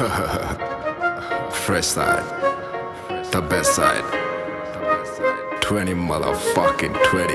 Fresh side, the best side. 20 motherfucking 20.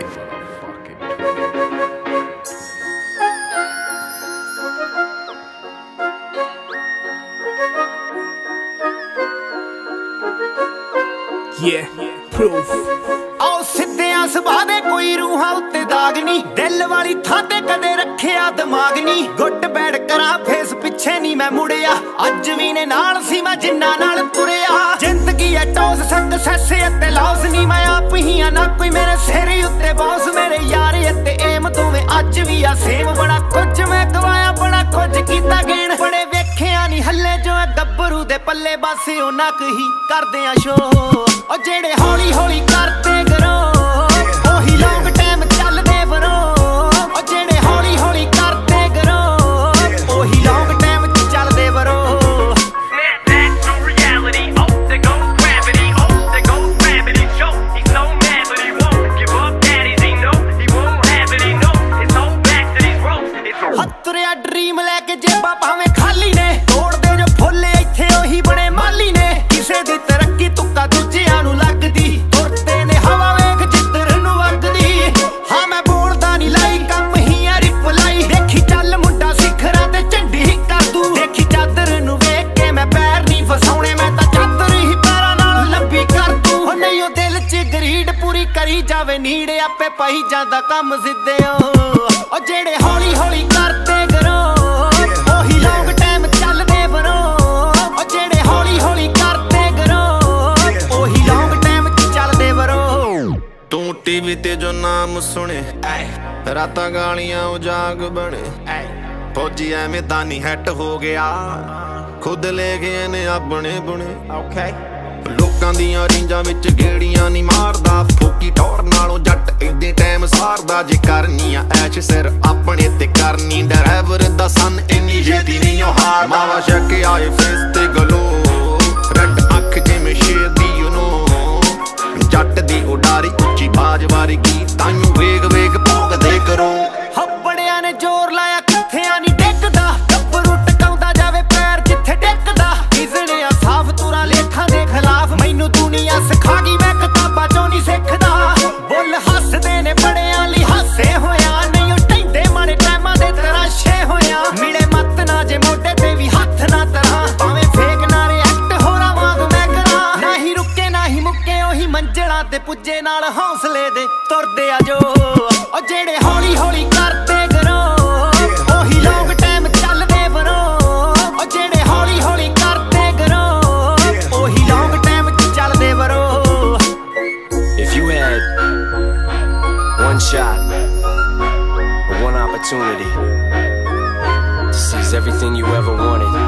Yeah, proof. ਆਓ ਸਿੱਧਿਆਂ ਸੁਭਾਅ ਦੇ ਕੋਈ ਰੂਹਾਂ ਉੱਤੇ ਦਾਗ ਨਹੀਂ, ਦਿਲ ਵਾਲੀ ਥਾਂ ਤੇ ਕਦੇ ਰੱਖਿਆ ਦਿਮਾਗ ਨਹੀਂ। ਗੁੱਟ ਬੈੜ ਕਰਾਂ ਫੇਸ ਪਿੱਛੇ ਨਹੀਂ ਮੈਂ ਮੁੜਿਆ, ਅੱਜ ਵੀ ਨੇ ਨਾਲ ਸੀ ਮੈਂ ਜਿੰਨਾ ਨਾਲ ਤੁਰਿਆ। ਜ਼ਿੰਦਗੀ ਐ ਟੌਸ ਸਕਸੈਸ ਅਤੇ ਲੌਸ ਨਹੀਂ, ਮੈਂ ਆਪ ਹੀ ਆ ਨਾ ਕੋਈ ਮੇਰੇ ਸਿਰ ਉੱਤੇ ਬੌਸ। ਮੇਰੇ ਯਾਰ ਅਤੇ ਏਮ ਦੋਵੇਂ ਅੱਜ ਵੀ ਆ ਸੇਮ, ਬੜਾ ਕੁਝ ਮੈਂ ਗਵਾਇਆ ਬੜਾ ਕੁਝ ਕੀਤਾ ਗੇਣ। ਬੜੇ ਵੇਖਿਆ ਨਹੀਂ ਹੱਲੇ ਜੋ ਗੱਭਰੂ ਦੇ ਪੱਲੇ, ਬਸ ਉਹਨਾਂ ਕੁ ਹੀ ਕਰਦੇ ਆ ਸ਼ੋ। ਉਹ ਜਿਹੜੇ ਹੌਲੀ ਹੌਲੀ ਕਰਦੇ ਕਰੋ ਉਹੀ ਲੌਂਗ ਟਾਈਮ ਚੱਲਦੇ ਬਰੋ। ਉਹ ਜਿਹੜੇ ਹੌਲੀ ਹੌਲੀ ਕਰਦੇ ਕਰੋ ਉਹੀ ਲੌਂਗ ਟਾਈਮ ਚੱਲਦੇ ਬਰੋ। ਹੱਤਰਿਆ ਡਰੀਮ ਲੈ ਕੇ ਜੇਬਾਂ ਭਾਵੇਂ ਖਾਲੀ ਨੇ, ਤੋੜਦੇ ਜੋ ਫੁੱਲੇ ਇੱਥੇ ਉਹੀ ਬਣੇ ਮਾਲੀ ਨੇ। ਕਿਸੇ ਦੀ ਤਰੱਕੀ ਤੁੱਕਾ ਦੂਜਿਆਂ ਨੂੰ ਲੱਗਦੀ, ਤੁਰਦੇ ਨੇ ਹਵਾ ਵੇਖ ਜਿੱਧਰ ਨੂੰ ਵਗਦੀ। ਹਾਂ ਮੈਂ ਬੋਲਦਾ ਨਹੀਂ ਲਾਈ ਕੰਮ ਹੀ ਆ ਰਿਪਲਾਈ, ਦੇਖੀ ਚੱਲ ਮੁੰਡਾ ਸਿਖਰਾਂ ਤੇ ਝੰਡੀ ਹੀ ਕਰ ਦੂ। ਦੇਖੀ ਚਾਦਰ ਨੂੰ ਵੇਖ ਕੇ ਮੈਂ ਪੈਰ ਨਹੀਂ ਫਸਾਉਣੇ, ਮੈਂ ਤਾਂ ਚਾਦਰ ਹੀ ਪੈਰਾਂ ਨਾਲ ਲੰਬੀ ਕਰ ਦੂ। ਉਹ ਨਹੀਂ ਉਹ ਦਿਲ 'ਚ ਗਰੀਡ ਪੂਰੀ ਕਰੀ ਜਾਵੇ ਨੀੜ, ਆਪੇ ਪਈ ਜਾਂਦਾ ਕੰਮ ਸਿੱਧਿਓ। ਉਹ ਜਿਹੜੇ ਹੌਲੀ ਹੌਲੀ ਕਰਦੇ ਕਰੋ ਉਹੀ ਲੌਂਗ ਟਾਈਮ ਚੱਲਦੇ ਬਰੋ। ਉਹ ਜਿਹੜੇ ਹੌਲੀ ਹੌਲੀ ਕਰਦੇ ਕਰੋ ਉਹੀ ਲੌਂਗ ਟਾਈਮ ਚੱਲਦੇ ਬਰੋ। ਤੂੰ ਟੀਵੀ ਤੇ ਜੋ ਨਾਮ ਸੁਣੇ, ਰਾਤਾਂ ਗਾਲੀਆਂ ਉਜਾਗ ਬਣੇ। ਫੌਜੀ ਐਵੇਂ ਤਾਂ ਨਹੀਂ ਹੈਟ ਹੋ ਗਿਆ, ਖੁਦ ਲੈ ਗਏ ਨੇ ਆਪਣੇ ਬੁਣੇ। ਲੋਕਾਂ ਦੀਆਂ ਰੀਂਜਾਂ ਵਿੱਚ ਗੇੜੀਆਂ ਨਹੀਂ ਮਾਰਦਾ, ਫੋਕੀ ਟੌਰ ਨਾਲੋਂ ਜੱਟ ਏਡੇ ਟਾਈਮ ਸਾਰਦਾ। ਜੇ ਕਰਨੀ ਆ ਐਸ਼ ਸਿਰ ਆਪਣੇ ਤੇ ਕਰਨੀ, ਡਰਾਈਵਰ ਦਾ ਸਨ ਇੰਨੀ ਛੇਤੀ ਨਹੀਂ ਉਹ ਹਾਰਦਾ। ਮਾਵਾ ਸ਼ੱਕ ਆਏ ਫੇਸ ਤੇ ਗਲੋ, ਰੈਡ ਅੱਖ ਜਿਵੇਂ ਸ਼ੇਰ ਦੀ ਯੂ ਨੋ। ਜੱਟ ਦੀ ਉਡਾਰੀ ਉੱਚੀ ਬਾਜ ਵਾਰਗੀ, ਤਾਈਓ ਵੇਗ ਵੇਗ ਭੋਗਦੇ ਕਰੋ। ਹੱਬੜਿਆਂ ਨੇ ਜ਼ੋਰ ਲਾਇਆ ਕਿੱਥਿਆਂ ਨਹੀਂ ਡਿੱਗਦਾ, ਗੱਭਰੂ ਟਕਾਉਂਦਾ ਜਾਵੇ ਪੈਰ ਜਿੱਥੇ ਡਿੱਗਦਾ। ਕਿਸਣਿਆ ਸਾਫ ਤੁਰਾਂ ਲੇਖਾਂ ਦੇ ਖਿਲਾਫ, ਮੈਨੂੰ ਦੁਨੀਆ ਸਿਖਾ ਗਈ ਮੈਂ ਕਿਤਾਬਾਂ ਚੋਂ ਨਹੀਂ ਸਿੱਖਦਾ। ਬੁੱਲ ਹੱਸਦੇ ਨੇ ਬੜਿਆਂ ਲਈ ਹਾਸੇ ਹੋਇਆ, ਨਹੀਂ ਉਹ ਟੈਂਦੇ ਮਾਰੇ ਟਾਈਮਾਂ ਦੇ ਤਰਾਸ਼ੇ ਹੋਇਆ। ਮਿਲੇ ਮੱਤ ਨਾ ਜੇ ਮੋਢੇ ਤੇ ਵੀ ਹੱਥ ਨਾ ਤਰਾਂ, ਭਾਵੇਂ ਫੇਕ ਨਾ ਰਿਐਕਟ ਹੋਰਾਂ ਵਾਂਗ ਮੈਂ ਕਰਾਂ। ਨਾ ਹੀ ਰੁਕੇ ਨਾ ਹੀ ਮੁੱਕੇ ਉਹੀ ਮੰਜ਼ਲਾਂ ਤੇ ਪੁੱਜੇ, ਨਾਲ ਹੌਸਲੇ ਦੇ ਤੁਰਦੇ ਆ ਜੋ। ਉਹ ਜਿਹੜੇ ਹੌਲੀ ਹੌਲੀ ਕਰਦੇ ਕਰੋ ਉਹੀ ਲੌਂਗ ਟਾਈਮ ਚੱਲਦੇ ਬਰੋ। ਉਹ ਜਿਹੜੇ ਹੌਲੀ ਹੌਲੀ ਕਰਦੇ ਕਰੋ ਉਹੀ ਲੌਂਗ ਟਾਈਮ ਚੱਲਦੇ ਬਰੋ। If you had one shot or one opportunity to seize everything you ever wanted